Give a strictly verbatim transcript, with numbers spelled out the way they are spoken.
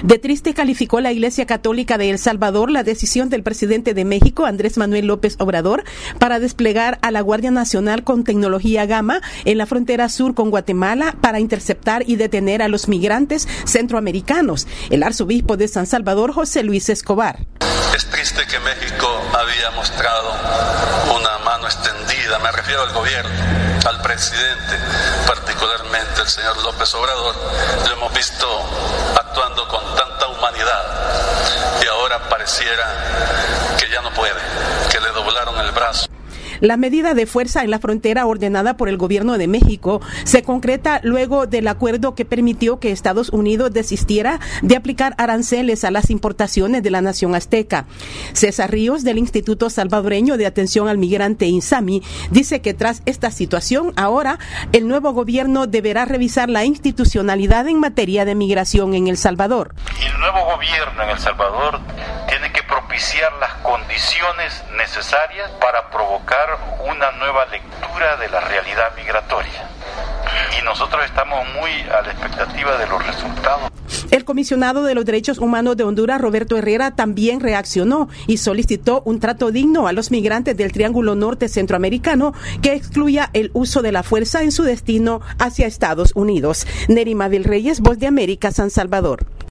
De triste calificó la Iglesia Católica de El Salvador la decisión del presidente de México, Andrés Manuel López Obrador, para desplegar a la Guardia Nacional con tecnología Gamma en la frontera sur con Guatemala para interceptar y detener a los migrantes centroamericanos. El arzobispo de San Salvador, José Luis Escobar. Es triste que México había mostrado una mano extendida, me refiero al gobierno, al presidente, particularmente el señor López Obrador. Lo hemos visto actuando con tanta humanidad y ahora pareciera que ya no puede, que le doblaron el brazo. La medida de fuerza en la frontera ordenada por el gobierno de México se concreta luego del acuerdo que permitió que Estados Unidos desistiera de aplicar aranceles a las importaciones de la nación azteca. César Ríos, del Instituto Salvadoreño de Atención al Migrante INSAMI, dice que tras esta situación, ahora el nuevo gobierno deberá revisar la institucionalidad en materia de migración en El Salvador. Y el nuevo gobierno en El Salvador tiene que propiciar las condiciones necesarias para provocar una nueva lectura de la realidad migratoria. Y nosotros estamos muy a la expectativa de los resultados. El comisionado de los Derechos Humanos de Honduras, Roberto Herrera, también reaccionó y solicitó un trato digno a los migrantes del Triángulo Norte Centroamericano que excluya el uso de la fuerza en su destino hacia Estados Unidos. Nerima Vilreyes, Voz de América, San Salvador.